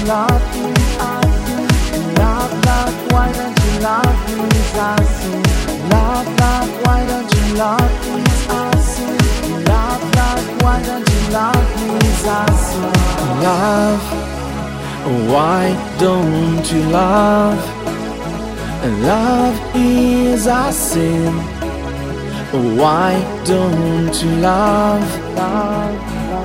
love me? I sing. Love, love, why don't you love me? I sing. Love, love, why don't you love me? I sing. Love, love, why don't you love me? I sing. Love, why don't you love? Love is a sin. Why don't you love? Love,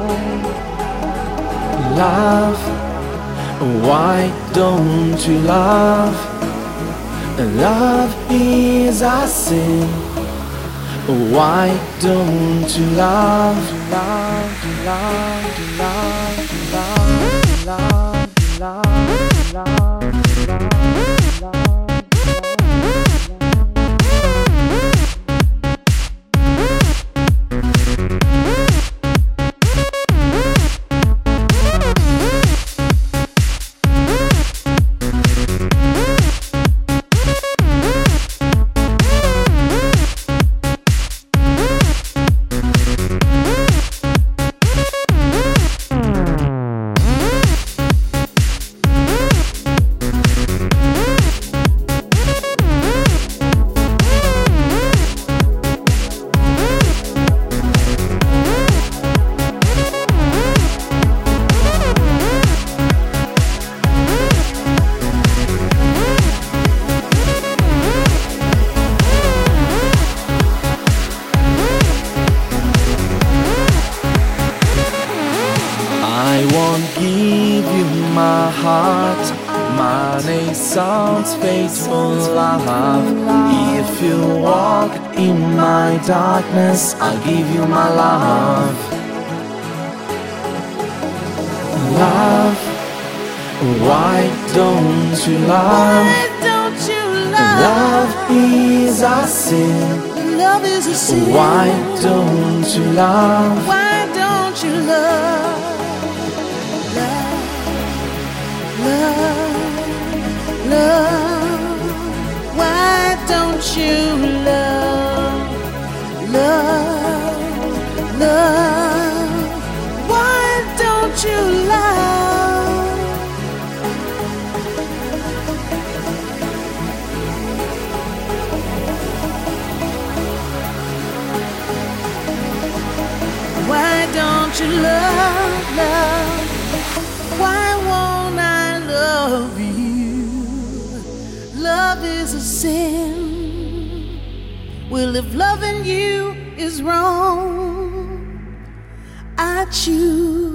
love, love. Why don't you love? Love is a sin. Why don't you love? Love, love, love, love, love, love, love, love, love. I won't give you my heart. Money sounds faithful love. If you walk in my darkness, I'll give you my love. Love, why don't you love? Why don't you love? Love is a sin. Love is a sin. Why don't you love? Why don't you love? Love, love, why don't you love, love, love, why don't you love? Why don't you love, love, why won't I love you? Love is a sin. Well, if loving you is wrong, I choose